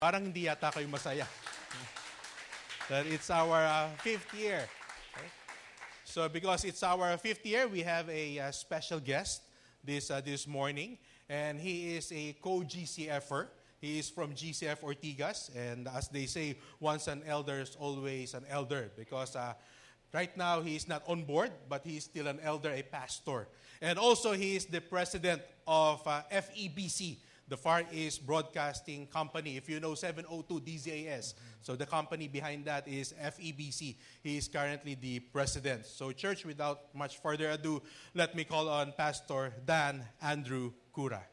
Parang hindi yata kayo masaya. That it's our fifth year. Okay? So because it's our fifth year, we have a special guest this morning. And he is a co-GCFer. He is from GCF Ortigas. And as they say, once an elder is always an elder. Because right now, he is not on board, but he is still an elder, a pastor. And also, he is the president of FEBC, the Far East Broadcasting Company. If you know 702 DZAS, so the company behind that is FEBC. He is currently the president. So church, without much further ado, let me call on Pastor Dan Andrew Cura.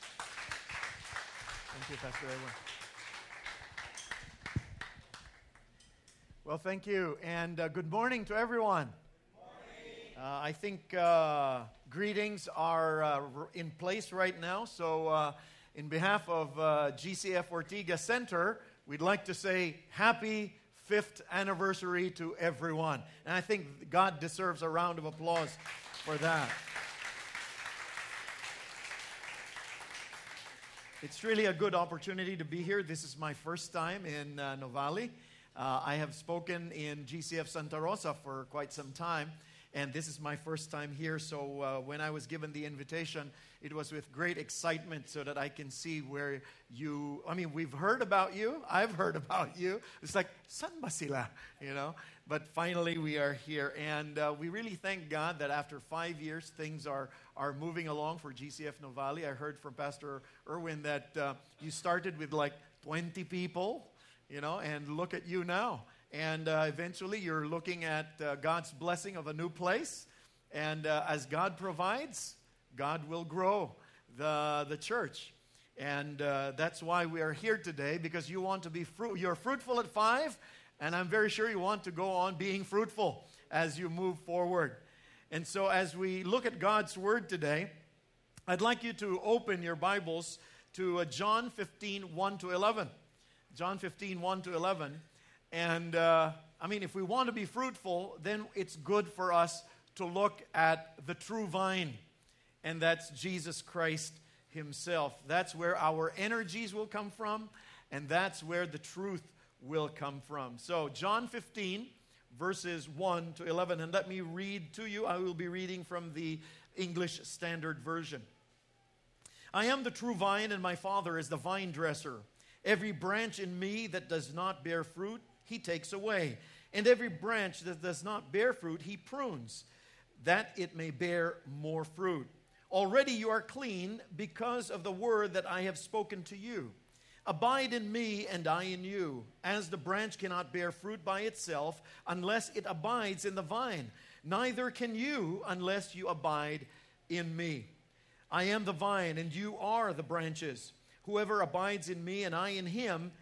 Thank you, Pastor Edwin. Well, thank you, and good morning to everyone. I think greetings are in place right now, so in behalf of GCF Ortigas Center, we'd like to say happy 5th anniversary to everyone. And I think God deserves a round of applause for that. It's really a good opportunity to be here. This is my first time in Nuvali. I have spoken in GCF Santa Rosa for quite some time, and this is my first time here. So when I was given the invitation, it was with great excitement so that I can see where we've heard about you. I've heard about you. It's like, saan ba sila? But finally we are here. And we really thank God that after 5 years, things are moving along for GCF Nuvali. I heard from Pastor Erwin that you started with like 20 people, and look at you now. And eventually you're looking at God's blessing of a new place. And as God provides, God will grow the church. And that's why we are here today, because you want to be you're fruitful at 5, and I'm very sure you want to go on being fruitful as you move forward. And so as we look at God's Word today, I'd like you to open your Bibles to John 15, 1 to 11. John 15, 1 to 11. And if we want to be fruitful, then it's good for us to look at the true vine. And that's Jesus Christ Himself. That's where our energies will come from, and that's where the truth will come from. So, John 15, verses 1 to 11. And let me read to you. I will be reading from the English Standard Version. I am the true vine, and my Father is the vine dresser. Every branch in me that does not bear fruit, He takes away. And every branch that does not bear fruit, He prunes, that it may bear more fruit. Already you are clean because of the word that I have spoken to you. Abide in me and I in you, as the branch cannot bear fruit by itself unless it abides in the vine. Neither can you unless you abide in me. I am the vine and you are the branches. Whoever abides in me and I in him,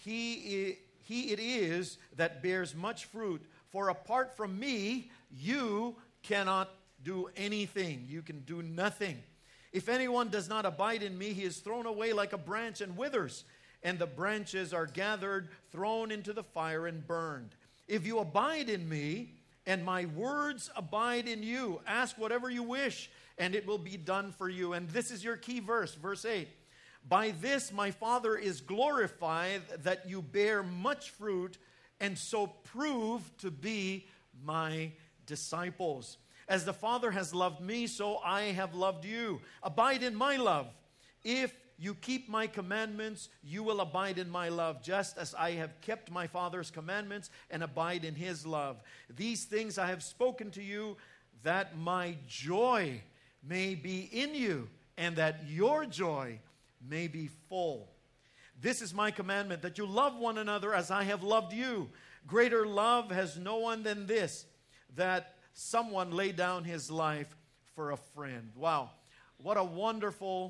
he it is that bears much fruit. For apart from me, you cannot do anything. You can do nothing. If anyone does not abide in me, he is thrown away like a branch and withers, and the branches are gathered, thrown into the fire and burned. If you abide in me, and my words abide in you, ask whatever you wish, and it will be done for you. And this is your key verse, verse 8. By this my Father is glorified, that you bear much fruit, and so prove to be my disciples. As the Father has loved me, so I have loved you. Abide in my love. If you keep my commandments, you will abide in my love, just as I have kept my Father's commandments and abide in His love. These things I have spoken to you, that my joy may be in you, and that your joy may be full. This is my commandment, that you love one another as I have loved you. Greater love has no one than this, that someone lay down his life for a friend. Wow, what a wonderful,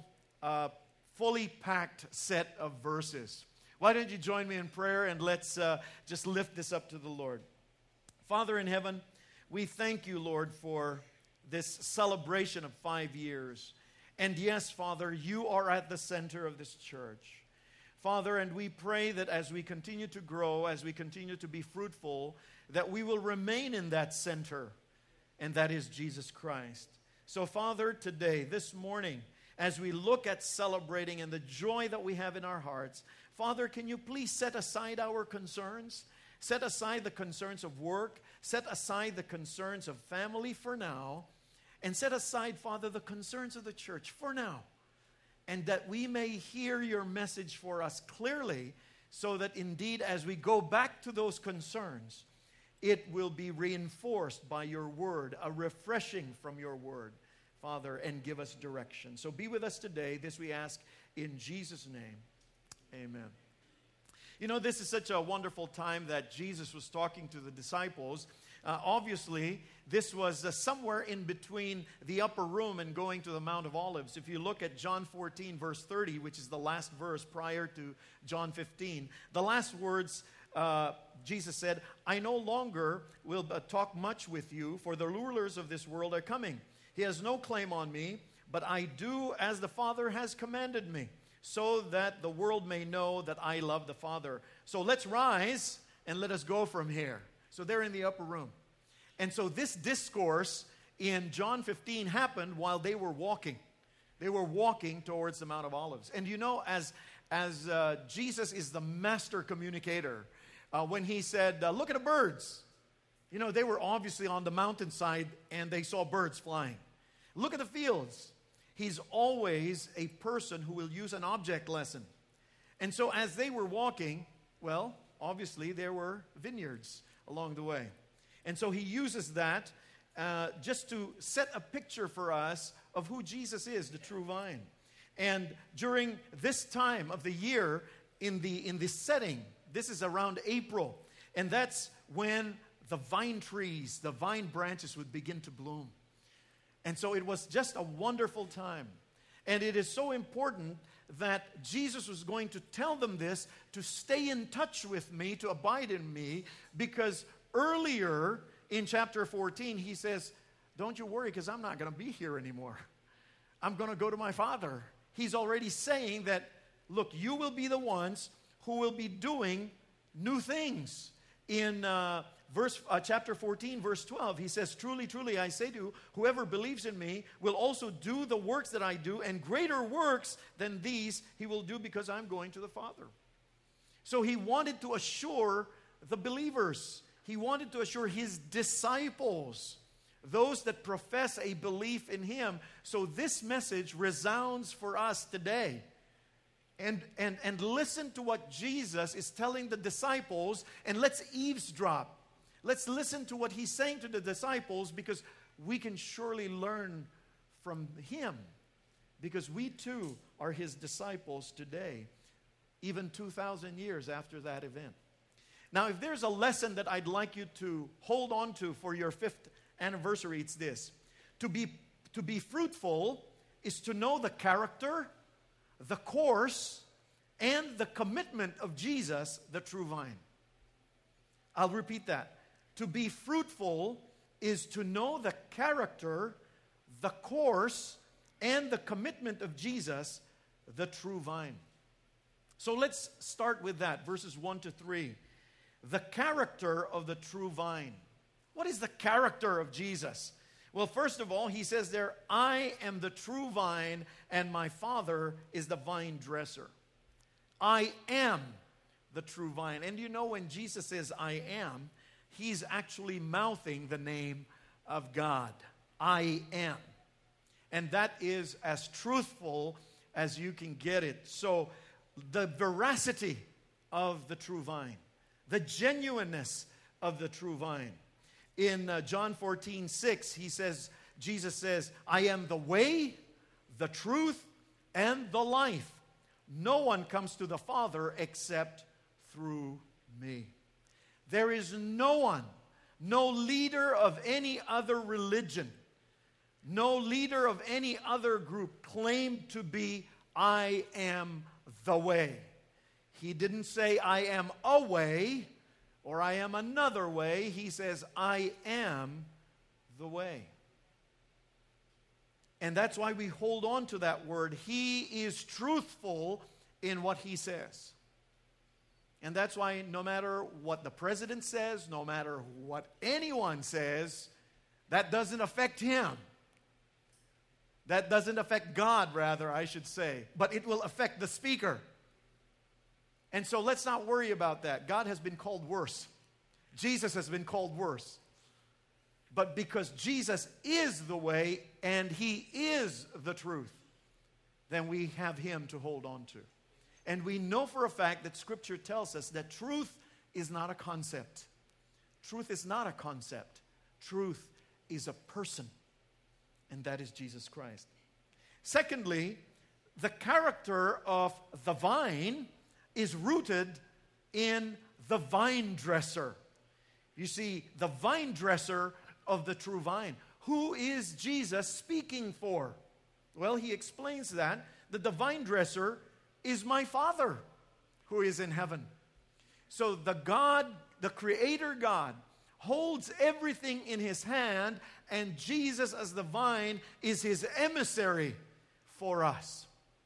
fully packed set of verses. Why don't you join me in prayer, and let's just lift this up to the Lord. Father in heaven, we thank you, Lord, for this celebration of 5 years. And yes, Father, you are at the center of this church. Father, and we pray that as we continue to grow, as we continue to be fruitful, that we will remain in that center, and that is Jesus Christ. So, Father, today, this morning, as we look at celebrating and the joy that we have in our hearts, Father, can you please set aside our concerns? Set aside the concerns of work. Set aside the concerns of family for now. And set aside, Father, the concerns of the church for now. And that we may hear your message for us clearly, so that indeed as we go back to those concerns, it will be reinforced by your word, a refreshing from your word, Father, and give us direction. So be with us today. This we ask in Jesus' name. Amen. You know, this is such a wonderful time that Jesus was talking to the disciples. Obviously, this was somewhere in between the upper room and going to the Mount of Olives. If you look at John 14, verse 30, which is the last verse prior to John 15, the last words, Jesus said, I no longer will talk much with you, for the rulers of this world are coming. He has no claim on me, but I do as the Father has commanded me, so that the world may know that I love the Father. So let's rise and let us go from here. So they're in the upper room. And so this discourse in John 15 happened while they were walking. They were walking towards the Mount of Olives. And you know, as Jesus is the master communicator, when he said, look at the birds. You know, they were obviously on the mountainside and they saw birds flying. Look at the fields. He's always a person who will use an object lesson. And so as they were walking, well, obviously there were vineyards along the way. And so he uses that just to set a picture for us of who Jesus is, the true vine. And during this time of the year, in this setting, this is around April, and that's when the vine trees, the vine branches would begin to bloom. And so it was just a wonderful time. And it is so important that Jesus was going to tell them this, to stay in touch with me, to abide in me, because earlier in chapter 14, he says, don't you worry, because I'm not going to be here anymore. I'm going to go to my Father. He's already saying that, look, you will be the ones who will be doing new things. In chapter 14, verse 12, he says, truly, truly, I say to you, whoever believes in me will also do the works that I do, and greater works than these he will do, because I'm going to the Father. So he wanted to assure the believers. He wanted to assure his disciples, those that profess a belief in him. So this message resounds for us today. And listen to what Jesus is telling the disciples, and let's eavesdrop. Let's listen to what he's saying to the disciples, because we can surely learn from him, because we too are his disciples today, even 2,000 years after that event. Now, if there's a lesson that I'd like you to hold on to for your 5th anniversary, it's this. To be fruitful is to know the character, the course, and the commitment of Jesus, the true vine. I'll repeat that. To be fruitful is to know the character, the course, and the commitment of Jesus, the true vine. So let's start with that, verses 1 to 3. The character of the true vine. What is the character of Jesus? Well, first of all, he says there, I am the true vine, and my Father is the vine dresser. I am the true vine. And you know, when Jesus says, I am, he's actually mouthing the name of God. I am. And that is as truthful as you can get it. So, the veracity of the true vine, the genuineness of the true vine. In John 14:6, Jesus says, I am the way, the truth, and the life. No one comes to the Father except through me. There is no one, no leader of any other religion, no leader of any other group claimed to be, I am the way. He didn't say, I am a way, or I am another way. He says, I am the way. And that's why we hold on to that word. He is truthful in what he says. And that's why no matter what the president says, no matter what anyone says, that doesn't affect him. That doesn't affect God, rather, I should say. But it will affect the speaker. And so let's not worry about that. God has been called worse. Jesus has been called worse. But because Jesus is the way and He is the truth, then we have Him to hold on to. And we know for a fact that Scripture tells us that truth is not a concept. Truth is not a concept. Truth is a person. And that is Jesus Christ. Secondly, the character of the vine is rooted in the vine dresser. You see, the vine dresser of the true vine. Who is Jesus speaking for? Well, He explains that the vine dresser is my Father who is in heaven. So the God, the Creator God, holds everything in His hand, and Jesus as the vine is His emissary for us.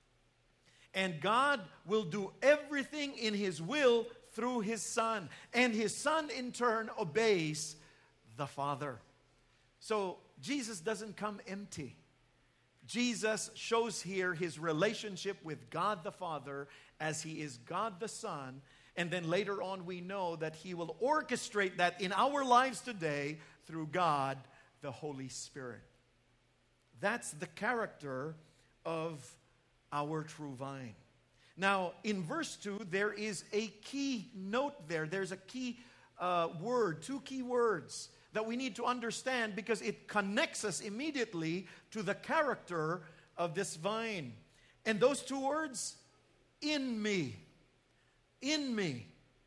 And God will do everything in His will through His Son. And His Son in turn obeys the Father. So Jesus doesn't come empty. Jesus shows here His relationship with God the Father as He is God the Son. And then later on we know that He will orchestrate that in our lives today through God the Holy Spirit. That's the character of our true vine. Now, in verse 2, there is a key note there. There's a key word, two key words that we need to understand because it connects us immediately to the character of this vine. And those two words, in me. In me.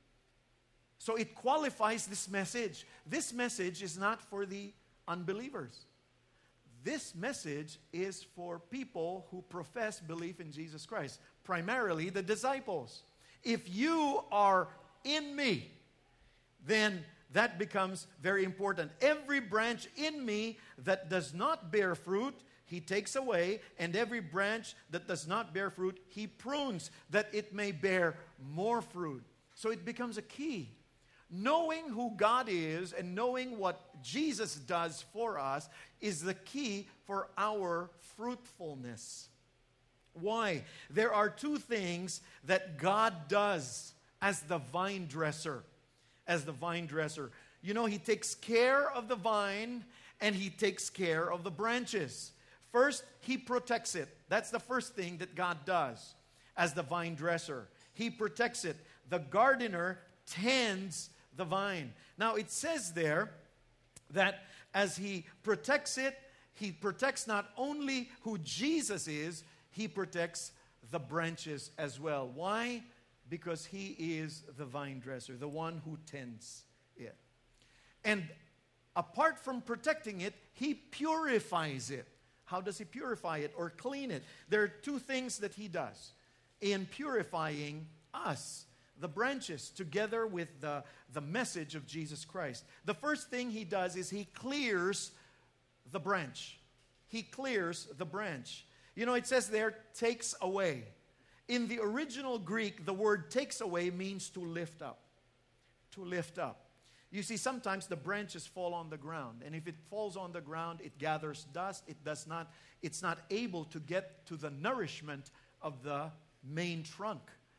So it qualifies this message. This message is not for the unbelievers. This message is for people who profess belief in Jesus Christ, primarily the disciples. If you are in me, then that becomes very important. Every branch in me that does not bear fruit, He takes away, and every branch that does not bear fruit, He prunes, that it may bear more fruit. So it becomes a key. Knowing who God is and knowing what Jesus does for us is the key for our fruitfulness. Why? There are two things that God does as the vine dresser. As the vine dresser. You know, He takes care of the vine and He takes care of the branches. First, He protects it. That's the first thing that God does as the vine dresser. He protects it. The gardener tends the vine. Now, it says there that as He protects it, He protects not only who Jesus is, He protects the branches as well. Why? Because He is the vine dresser, the one who tends it. And apart from protecting it, He purifies it. How does He purify it or clean it? There are two things that He does in purifying us, the branches, together with the message of Jesus Christ. The first thing He does is He clears the branch. He clears the branch. You know, it says there, takes away. In the original Greek, the word takes away means to lift up. To lift up. You see, sometimes the branches fall on the ground. And if it falls on the ground, it gathers dust. It's not able to get to the nourishment of the main trunk.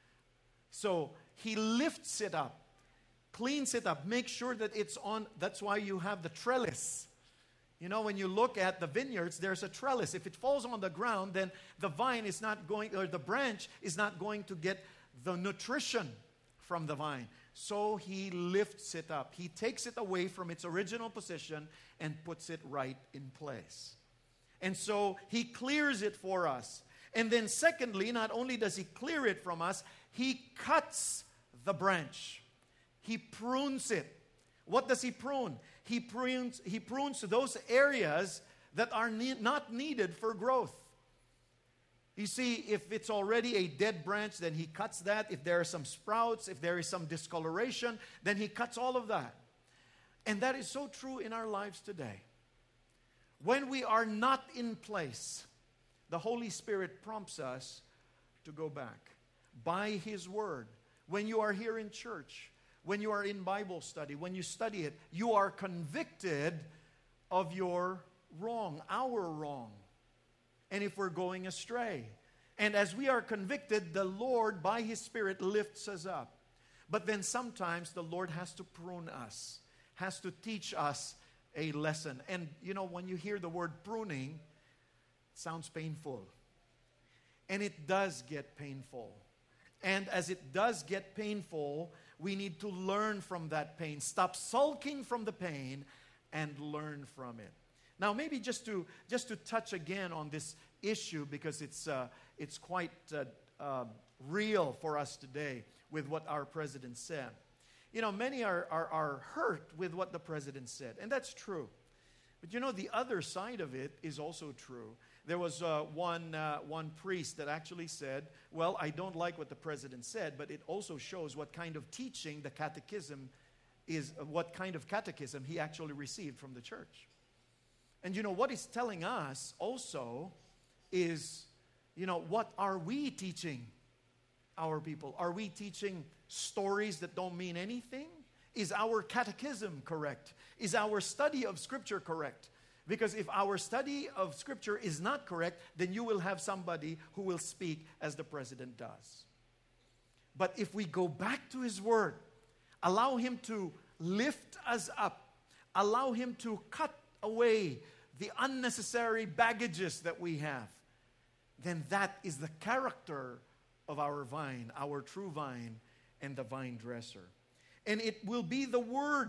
So He lifts it up, cleans it up, makes sure that it's on. That's why you have the trellis. You know, when you look at the vineyards, there's a trellis. If it falls on the ground, then the vine is not going, or the branch is not going to get the nutrition from the vine. So He lifts it up. He takes it away from its original position and puts it right in place. And so He clears it for us. And then secondly, not only does He clear it from us, He cuts the branch. He prunes it. What does He prune? He prunes those areas that are not needed for growth. You see, if it's already a dead branch, then He cuts that. If there are some sprouts, if there is some discoloration, then He cuts all of that. And that is so true in our lives today. When we are not in place, the Holy Spirit prompts us to go back by His Word. When you are here in church, when you are in Bible study, when you study it, you are convicted of your wrong, our wrong. And if we're going astray, And as we are convicted, the Lord, by His Spirit, lifts us up. But then sometimes the Lord has to prune us, has to teach us a lesson. And when you hear the word pruning, it sounds painful. And it does get painful. And as it does get painful, we need to learn from that pain. Stop sulking from the pain and learn from it. Now, maybe just to touch again on this issue, because it's quite real for us today with what our president said. Many are hurt with what the president said, and that's true. But the other side of it is also true. There was one priest that actually said, well, I don't like what the president said, but it also shows what kind of teaching the catechism is, what kind of catechism he actually received from the church. And what he's telling us also is, what are we teaching our people? Are we teaching stories that don't mean anything? Is our catechism correct? Is our study of Scripture correct? Because if our study of Scripture is not correct, then you will have somebody who will speak as the president does. But if we go back to His Word, allow Him to lift us up, allow Him to cut away the unnecessary baggages that we have, then that is the character of our vine, our true vine, and the vine dresser. And it will be the Word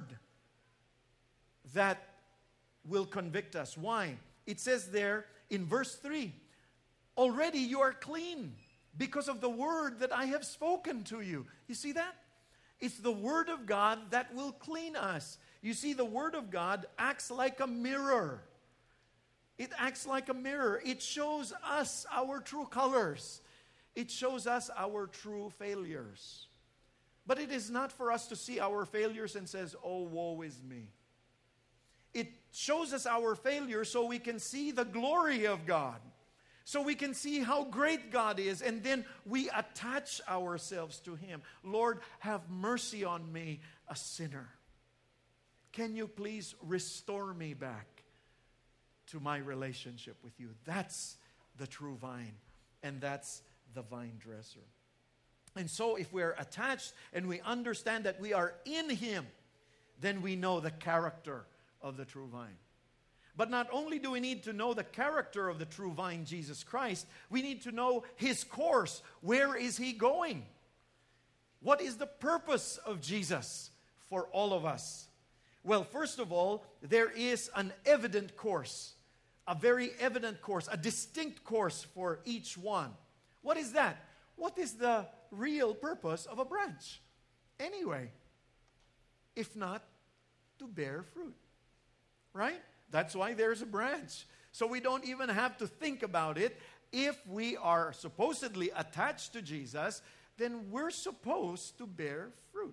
that will convict us. Why? It says there in verse 3, already you are clean because of the word that I have spoken to you. You see that? It's the Word of God that will clean us. You see, the Word of God acts like a mirror. It acts like a mirror. It shows us our true colors. It shows us our true failures. But it is not for us to see our failures and says, oh, woe is me. It shows us our failures so we can see the glory of God. So we can see how great God is. And then we attach ourselves to Him. Lord, have mercy on me, a sinner. Can you please restore me back to my relationship with you? That's the true vine. And that's the vine dresser. And so if we're attached and we understand that we are in Him, then we know the character of the true vine. But not only do we need to know the character of the true vine, Jesus Christ, we need to know His course. Where is He going? What is the purpose of Jesus for all of us? Well, first of all, there is an evident course, a very evident course, a distinct course for each one. What is that? What is the real purpose of a branch? Anyway, if not to bear fruit, right? That's why there's a branch. So we don't even have to think about it. If we are supposedly attached to Jesus, then we're supposed to bear fruit.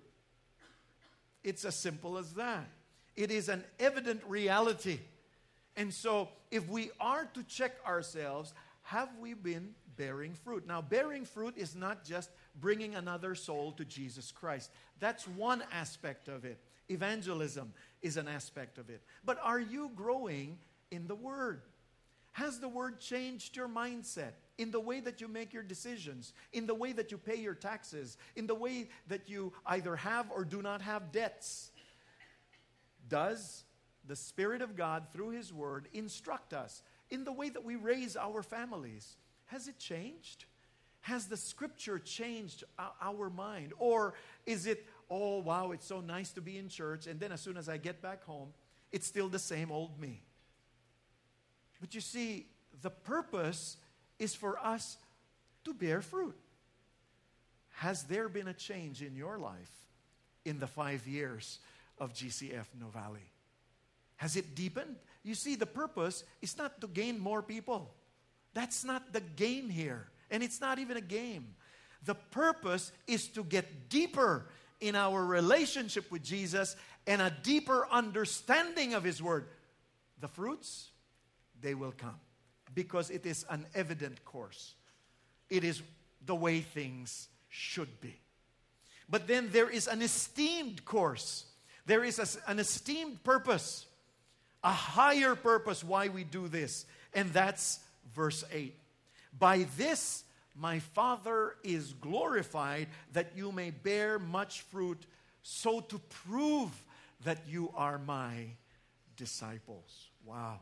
It's as simple as that. It is an evident reality. And so if we are to check ourselves, have we been bearing fruit? Now, bearing fruit is not just bringing another soul to Jesus Christ. That's one aspect of it. Evangelism is an aspect of it. But are you growing in the Word? Has the Word changed your mindset in the way that you make your decisions, in the way that you pay your taxes, in the way that you either have or do not have debts? Does the Spirit of God, through His Word, instruct us in the way that we raise our families? Has it changed? Has the Scripture changed our mind? Or is it, oh, wow, it's so nice to be in church, and then as soon as I get back home, it's still the same old me? But you see, the purpose is for us to bear fruit. Has there been a change in your life in the 5 years of GCF Nuvali? Has it deepened? You see, the purpose is not to gain more people. That's not the game here. And it's not even a game. The purpose is to get deeper in our relationship with Jesus and a deeper understanding of His Word. The fruits, they will come because it is an evident course. It is the way things should be. But then there is an esteemed course. There is an esteemed purpose, a higher purpose why we do this. And that's verse 8. By this my Father is glorified, that you may bear much fruit, so to prove that you are my disciples. Wow.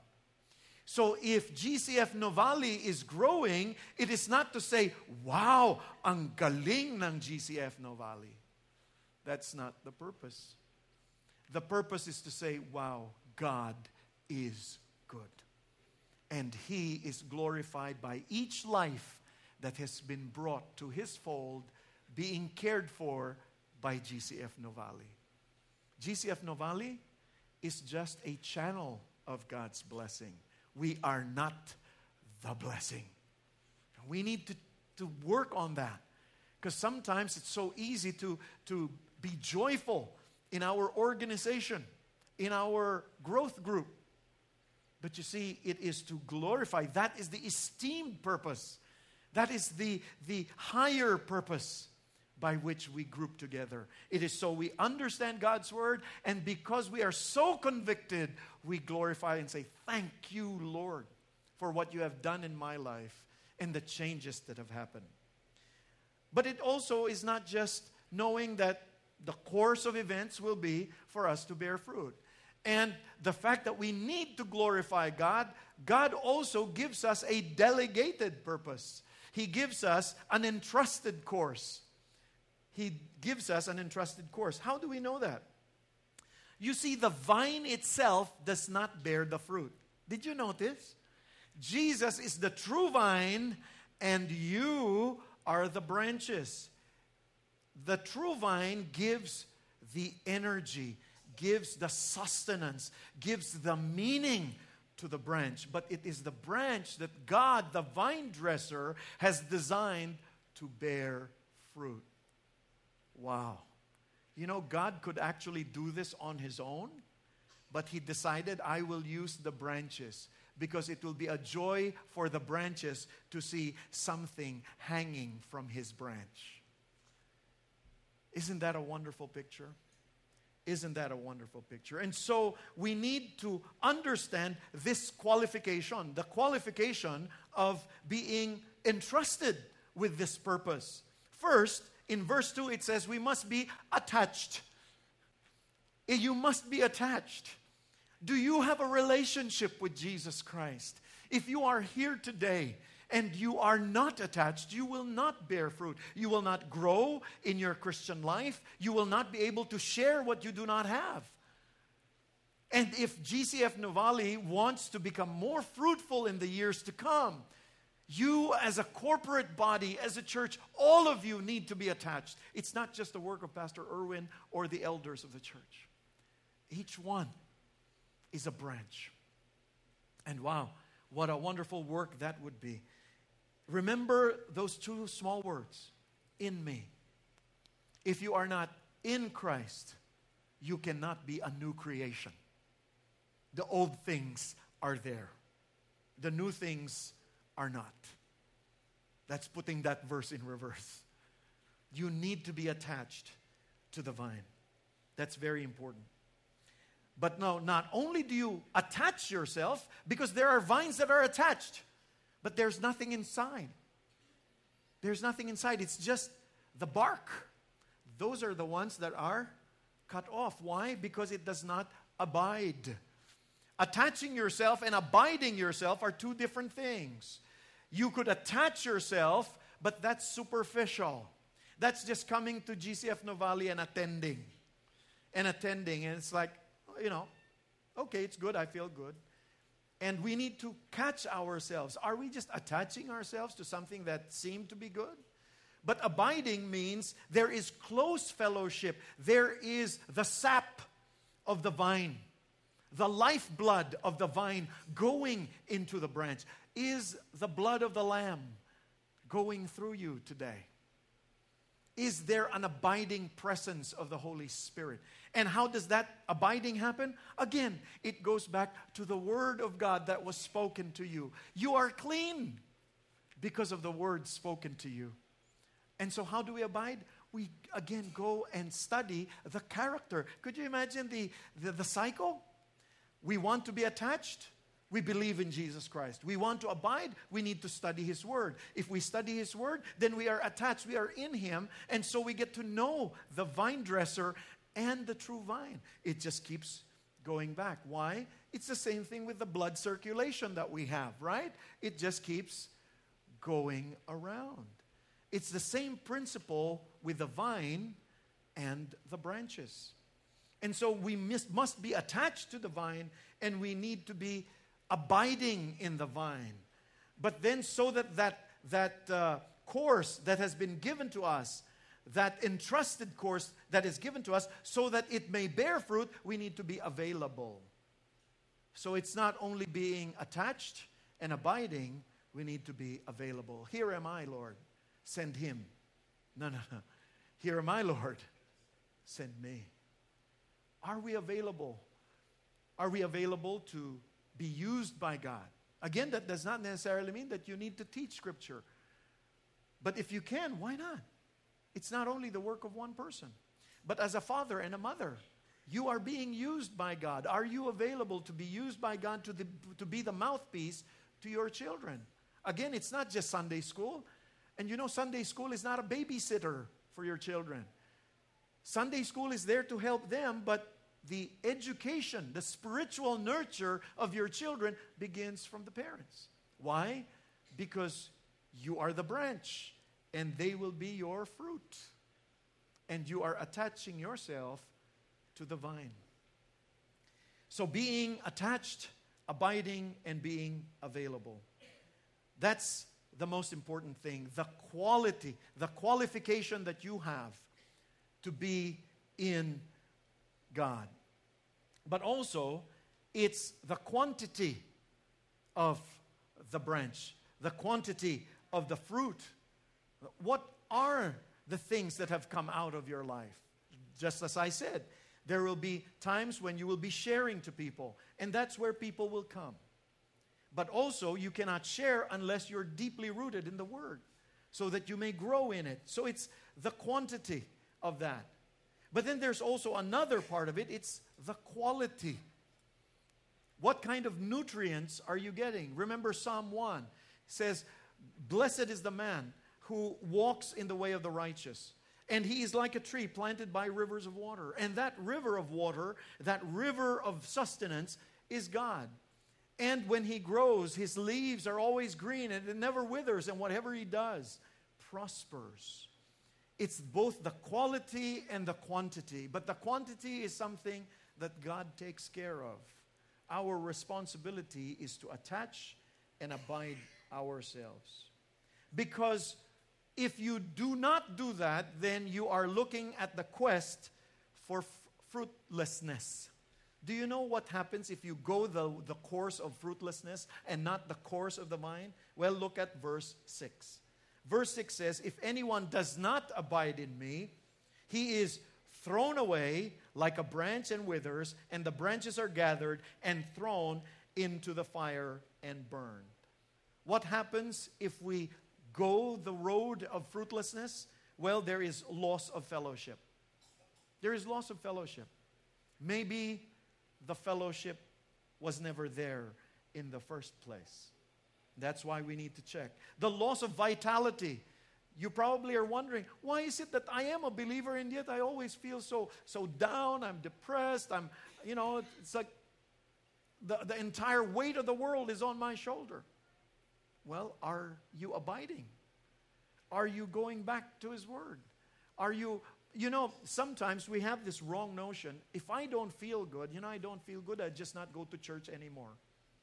So if GCF Novali is growing, it is not to say, wow, ang galing ng GCF Novali. That's not the purpose. The purpose is to say, wow, God is good. And He is glorified by each life that has been brought to His fold, being cared for by GCF Novali. GCF Novali is just a channel of God's blessing. We are not the blessing. We need to work on that. Because sometimes it's so easy to be joyful in our organization, in our growth group. But you see, it is to glorify. That is the esteemed purpose. That is the higher purpose by which we group together. It is so we understand God's Word, and because we are so convicted, we glorify and say, thank you, Lord, for what you have done in my life and the changes that have happened. But it also is not just knowing that the course of events will be for us to bear fruit. And the fact that we need to glorify God, God also gives us a delegated purpose. He gives us an entrusted course. He gives us an entrusted course. How do we know that? You see, the vine itself does not bear the fruit. Did you notice? Jesus is the true vine, and you are the branches. The true vine gives the energy, gives the sustenance, gives the meaning to the branch. But it is the branch that God, the vine dresser, has designed to bear fruit. Wow. You know, God could actually do this on His own, but He decided, I will use the branches, because it will be a joy for the branches to see something hanging from His branch. Isn't that a wonderful picture? Isn't that a wonderful picture? And so we need to understand this qualification, the qualification of being entrusted with this purpose. First, in verse 2, it says we must be attached. You must be attached. Do you have a relationship with Jesus Christ? If you are here today and you are not attached, you will not bear fruit. You will not grow in your Christian life. You will not be able to share what you do not have. And if GCF Novali wants to become more fruitful in the years to come, you as a corporate body, as a church, all of you need to be attached. It's not just the work of Pastor Erwin or the elders of the church. Each one is a branch. And wow, what a wonderful work that would be. Remember those two small words, in me. If you are not in Christ, you cannot be a new creation. The old things are there. The new things are not. That's putting that verse in reverse. You need to be attached to the vine. That's very important. But no, not only do you attach yourself, because there are vines that are attached, but there's nothing inside. There's nothing inside. It's just the bark. Those are the ones that are cut off. Why? Because it does not abide. Attaching yourself and abiding yourself are two different things. You could attach yourself, but that's superficial. That's just coming to GCF Novali and attending. And it's like, you know, okay, it's good, I feel good. And we need to catch ourselves. Are we just attaching ourselves to something that seemed to be good? But abiding means there is close fellowship. There is the sap of the vine. The lifeblood of the vine going into the branch. Is the blood of the Lamb going through you today? Is there an abiding presence of the Holy Spirit? And how does that abiding happen? Again, it goes back to the Word of God that was spoken to you. You are clean because of the Word spoken to you. And so how do we abide? We again go and study the character. Could you imagine the cycle? We want to be attached. we believe in Jesus Christ. We want to abide, we need to study His Word. If we study His Word, then we are attached, we are in Him, and so we get to know the vine dresser and the true vine. It just keeps going back. Why? It's the same thing with the blood circulation that we have, right? It just keeps going around. It's the same principle with the vine and the branches. And so we must be attached to the vine, and we need to be abiding in the vine. But then so that course that has been given to us, that entrusted course that is given to us, so that it may bear fruit, we need to be available. So it's not only being attached and abiding, we need to be available. Here am I, Lord. Send him. No. Here am I, Lord. Send me. Are we available? Are we available to be used by God? Again, that does not necessarily mean that you need to teach Scripture. But if you can, why not? It's not only the work of one person. But as a father and a mother, you are being used by God. Are you available to be used by God to be the mouthpiece to your children? Again, it's not just Sunday school. And you know, Sunday school is not a babysitter for your children. Sunday school is there to help them, but the education, the spiritual nurture of your children begins from the parents. Why? Because you are the branch, and they will be your fruit. And you are attaching yourself to the vine. So being attached, abiding, and being available. That's the most important thing. The quality, the qualification that you have to be in God. But also, it's the quantity of the branch, the quantity of the fruit. What are the things that have come out of your life? Just as I said, there will be times when you will be sharing to people, and that's where people will come. But also, you cannot share unless you're deeply rooted in the Word, so that you may grow in it. So it's the quantity of that. But then there's also another part of it. It's the quality. What kind of nutrients are you getting? Remember Psalm 1 says, "Blessed is the man who walks in the way of the righteous, and he is like a tree planted by rivers of water." And that river of water, that river of sustenance is God. And when he grows, his leaves are always green, and it never withers, and whatever he does prospers. It's both the quality and the quantity. But the quantity is something that God takes care of. Our responsibility is to attach and abide ourselves. Because if you do not do that, then you are looking at the quest for fruitlessness. Do you know what happens if you go the course of fruitlessness and not the course of the vine? Well, look at verse 6. Verse 6 says, "If anyone does not abide in me, he is thrown away like a branch and withers, and the branches are gathered and thrown into the fire and burned." What happens if we go the road of fruitlessness? Well, there is loss of fellowship. There is loss of fellowship. Maybe the fellowship was never there in the first place. That's why we need to check. The loss of vitality. You probably are wondering, why is it that I am a believer and yet I always feel so down, I'm depressed, it's like the entire weight of the world is on my shoulder. Well, are you abiding? Are you going back to His Word? Are you, sometimes we have this wrong notion. If I don't feel good, I don't feel good, I just not go to church anymore.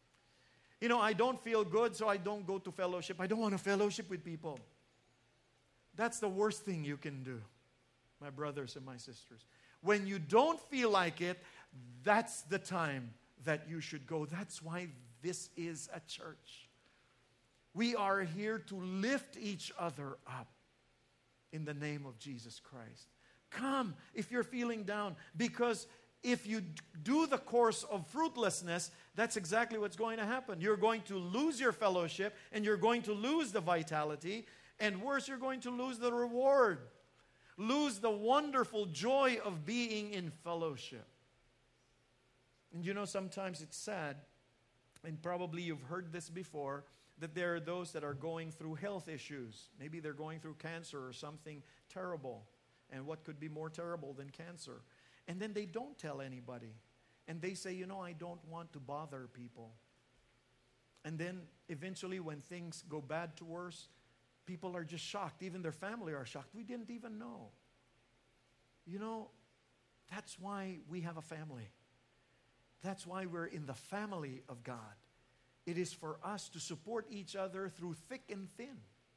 I don't feel good, so I don't go to fellowship. I don't want to fellowship with people. That's the worst thing you can do, my brothers and my sisters. When you don't feel like it, that's the time that you should go. That's why this is a church. We are here to lift each other up in the name of Jesus Christ. Come if you're feeling down, because if you do the course of fruitlessness, that's exactly what's going to happen. You're going to lose your fellowship, and you're going to lose the vitality, and worse, you're going to lose the reward. Lose the wonderful joy of being in fellowship. And sometimes it's sad and probably you've heard this before, that there are those that are going through health issues. Maybe they're going through cancer or something terrible. And what could be more terrible than cancer? And then they don't tell anybody. And they say, I don't want to bother people. And then eventually when things go bad to worse, people are just shocked. Even their family are shocked. We didn't even know. That's why we have a family. That's why we're in the family of God. It is for us to support each other through thick and thin.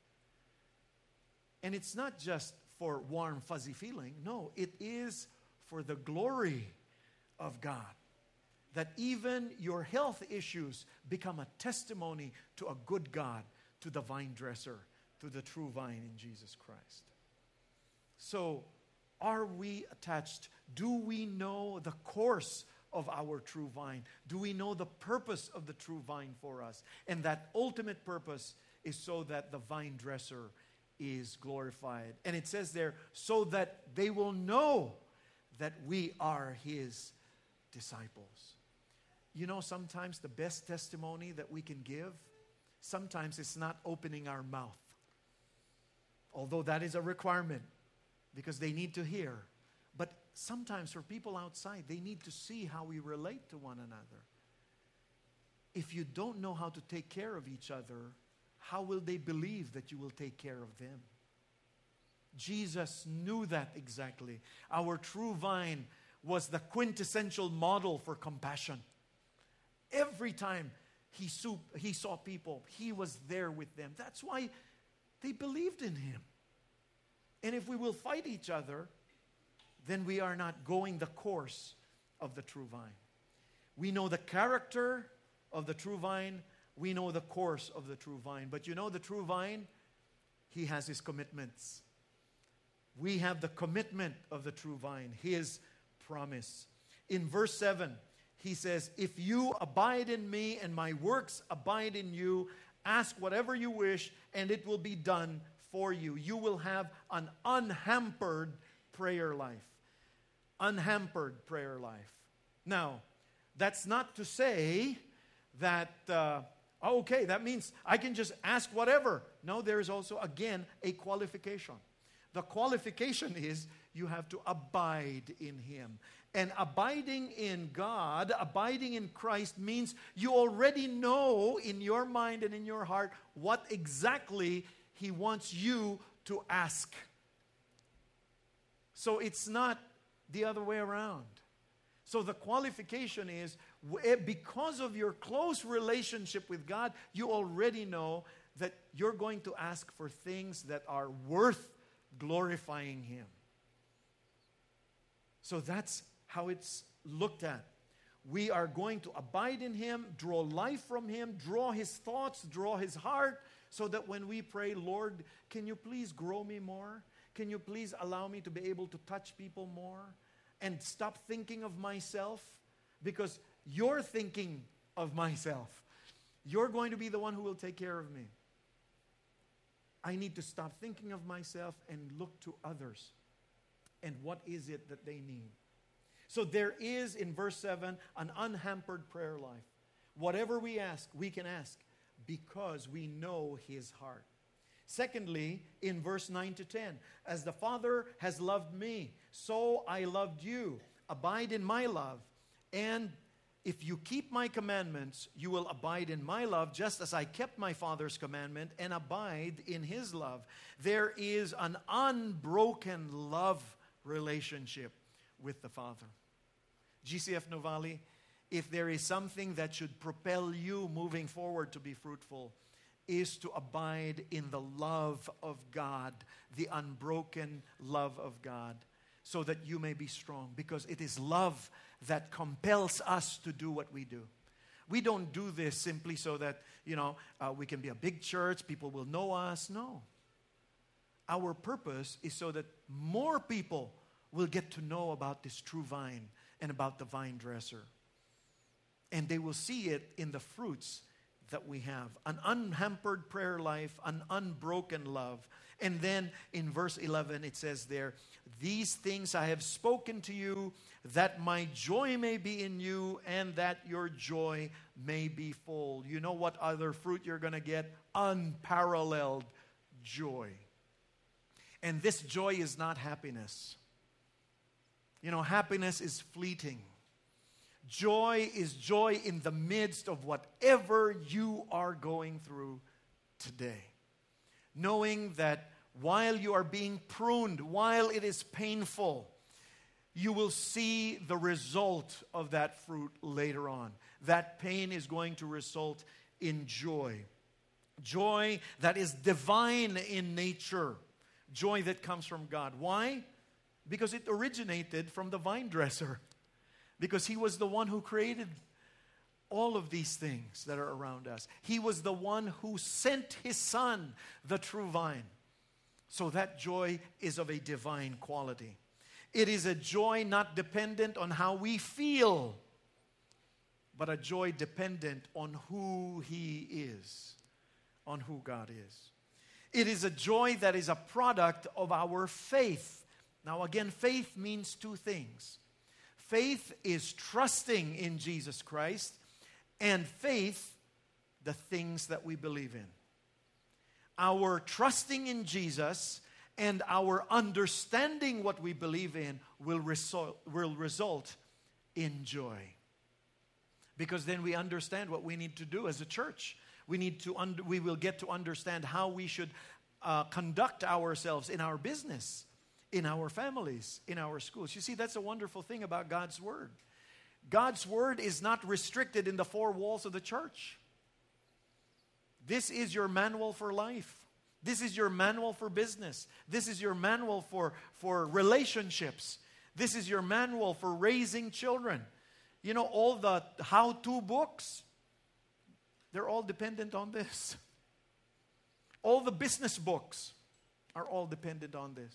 And it's not just for warm, fuzzy feeling. No, it is for the glory of God. That even your health issues become a testimony to a good God, to the vine dresser, to the true vine in Jesus Christ. So, are we attached? Do we know the course of our true vine? Do we know the purpose of the true vine for us? And that ultimate purpose is so that the vine dresser is glorified. And it says there, so that they will know that we are His disciples. Sometimes the best testimony that we can give, sometimes it's not opening our mouth. Although that is a requirement, because they need to hear. But sometimes for people outside, they need to see how we relate to one another. If you don't know how to take care of each other, how will they believe that you will take care of them? Jesus knew that exactly. Our true vine was the quintessential model for compassion. Every time he saw people, He was there with them. That's why they believed in Him. And if we will fight each other, then we are not going the course of the true vine. We know the character of the true vine. We know the course of the true vine. But the true vine, He has His commitments. We have the commitment of the true vine, His promise. In verse 7, He says, if you abide in me and my works abide in you, ask whatever you wish and it will be done for you. You will have an unhampered prayer life. Unhampered prayer life. Now, that's not to say that, that means I can just ask whatever. No, there is also, again, a qualification. The qualification is you have to abide in Him. And abiding in God, abiding in Christ means you already know in your mind and in your heart what exactly He wants you to ask. So it's not the other way around. So the qualification is, because of your close relationship with God, you already know that you're going to ask for things that are worth glorifying Him. So that's how it's looked at. We are going to abide in Him, draw life from Him, draw His thoughts, draw His heart, so that when we pray, Lord, can you please grow me more? Can you please allow me to be able to touch people more? And stop thinking of myself, because you're thinking of myself. You're going to be the one who will take care of me. I need to stop thinking of myself and look to others. And what is it that they need? So there is, in verse 7, an unhampered prayer life. Whatever we ask, we can ask because we know His heart. Secondly, in verse 9 to 10, as the Father has loved me, so I loved you. Abide in my love. And if you keep my commandments, you will abide in my love, just as I kept my Father's commandment and abide in His love. There is an unbroken love relationship with the Father. GCF Nuvali, if there is something that should propel you moving forward to be fruitful, is to abide in the love of God, the unbroken love of God, so that you may be strong, because it is love that compels us to do what we do. We don't do this simply so that, we can be a big church, people will know us. No. Our purpose is so that more people will get to know about this true vine and about the vine dresser. And they will see it in the fruits that we have. An unhampered prayer life, an unbroken love. And then in verse 11 it says there, these things I have spoken to you, that my joy may be in you and that your joy may be full. You know what other fruit you're going to get? Unparalleled joy. And this joy is not happiness. You know, happiness is fleeting. Joy is joy in the midst of whatever you are going through today. Knowing that while you are being pruned, while it is painful, you will see the result of that fruit later on. That pain is going to result in joy. Joy that is divine in nature. Joy that comes from God. Why? Because it originated from the vine dresser. Because He was the one who created all of these things that are around us. He was the one who sent His Son, the true vine. So that joy is of a divine quality. It is a joy not dependent on how we feel, but a joy dependent on who He is, on who God is. It is a joy that is a product of our faith. Now again, faith means two things. Faith is trusting in Jesus Christ, and faith, the things that we believe in. Our trusting in Jesus and our understanding what we believe in will result in joy. Because then we understand what we need to do as a church. We will get to understand how we should conduct ourselves in our business, in our families, in our schools. You see, that's a wonderful thing about God's Word. God's Word is not restricted in the four walls of the church. This is your manual for life. This is your manual for business. This is your manual for relationships. This is your manual for raising children. You know, all the how-to books, they're all dependent on this. All the business books are all dependent on this.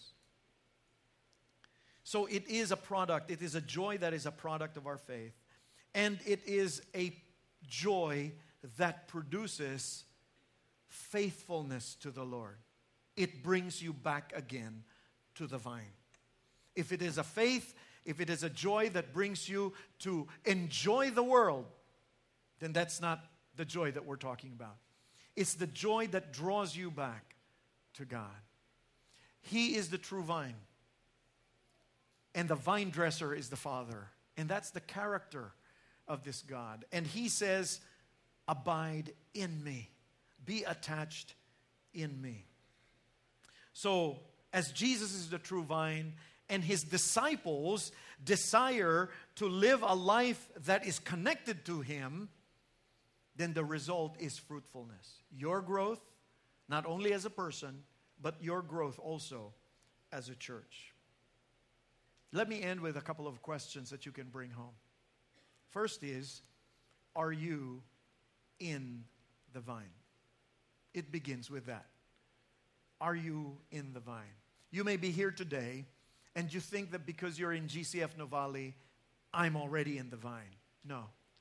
So it is a product. It is a joy that is a product of our faith. And it is a joy that produces faithfulness to the Lord. It brings you back again to the vine. If it is a faith, if it is a joy that brings you to enjoy the world, then that's not the joy that we're talking about. It's the joy that draws you back to God. He is the true vine. And the vine dresser is the Father. And that's the character of this God. And He says, abide in me. Be attached in me. So, as Jesus is the true vine and His disciples desire to live a life that is connected to Him, then the result is fruitfulness. Your growth, not only as a person, but your growth also as a church. Let me end with a couple of questions that you can bring home. First is, are you in the vine? It begins with that. Are you in the vine? You may be here today and you think that because you're in GCF Nuvali, I'm already in the vine. No.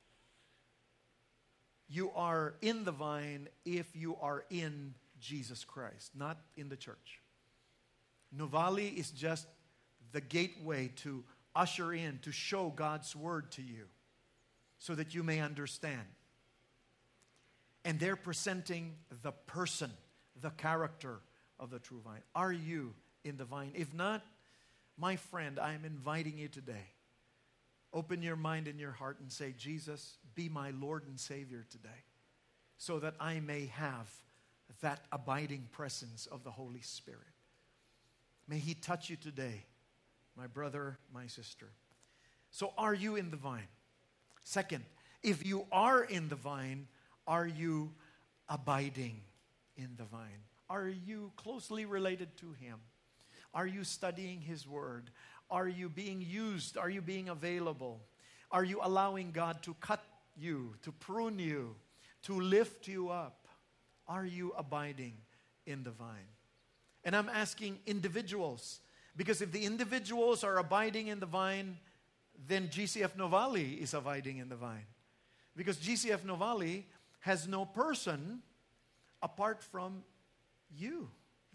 You are in the vine if you are in Jesus Christ, not in the church. Nuvali is just the gateway to usher in, to show God's Word to you so that you may understand. And they're presenting the person, the character of the true vine. Are you in the vine? If not, my friend, I am inviting you today. Open your mind and your heart and say, Jesus, be my Lord and Savior today, so that I may have that abiding presence of the Holy Spirit. May He touch you today, my brother, my sister. So are you in the vine? Second, if you are in the vine, are you abiding in the vine? Are you closely related to Him? Are you studying His Word? Are you being used? Are you being available? Are you allowing God to cut you, to prune you, to lift you up? Are you abiding in the vine? And I'm asking individuals, because if the individuals are abiding in the vine, then GCF Nuvali is abiding in the vine. Because GCF Nuvali has no person apart from you.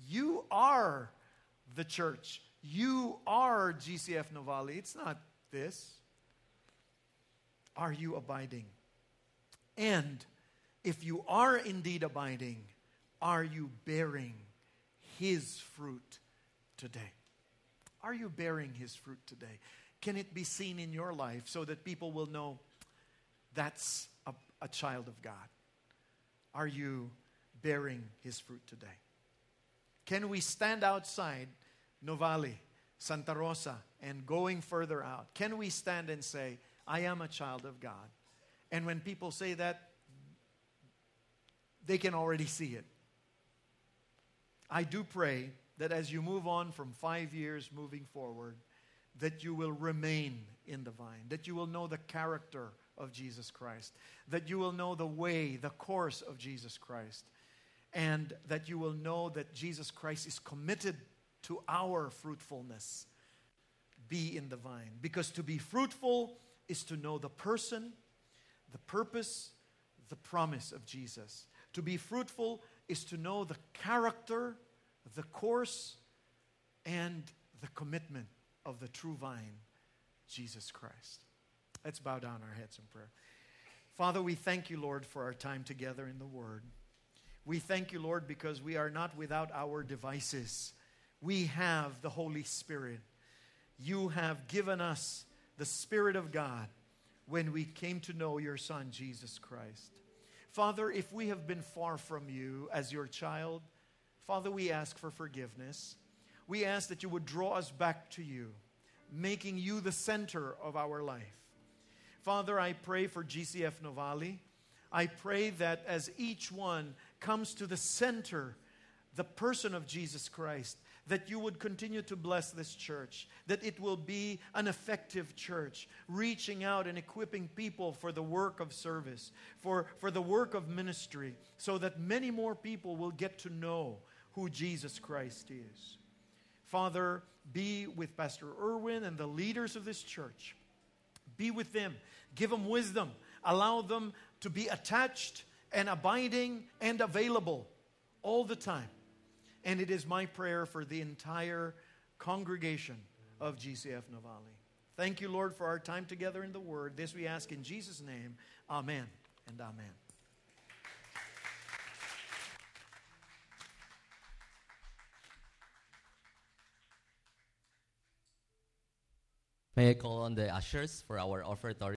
You are the church. You are GCF Novali. It's not this. Are you abiding? And if you are indeed abiding, are you bearing His fruit today? Are you bearing His fruit today? Can it be seen in your life so that people will know that's a child of God? Are you bearing His fruit today? Can we stand outside Novali, Santa Rosa, and going further out? Can we stand and say, I am a child of God? And when people say that, they can already see it. I do pray that as you move on from 5 years moving forward, that you will remain in the vine, that you will know the character of Jesus Christ, that you will know the way, the course of Jesus Christ, and that you will know that Jesus Christ is committed to our fruitfulness. Be in the vine. Because to be fruitful is to know the person, the purpose, the promise of Jesus. To be fruitful is to know the character, the course, and the commitment of the true vine, Jesus Christ. Let's bow down our heads in prayer. Father, we thank you, Lord, for our time together in the Word. We thank you, Lord, because we are not without our devices. We have the Holy Spirit. You have given us the Spirit of God when we came to know your Son, Jesus Christ. Father, if we have been far from you as your child, Father, we ask for forgiveness. We ask that you would draw us back to you, making you the center of our life. Father, I pray for GCF Novali. I pray that as each one comes to the center, the person of Jesus Christ, that you would continue to bless this church, that it will be an effective church, reaching out and equipping people for the work of service, for the work of ministry, so that many more people will get to know who Jesus Christ is. Father, be with Pastor Erwin and the leaders of this church. Be with them. Give them wisdom. Allow them to be attached and abiding and available all the time. And it is my prayer for the entire congregation of GCF Novali. Thank you, Lord, for our time together in the Word. This we ask in Jesus' name. Amen and amen. May I call on the ushers for our offertory?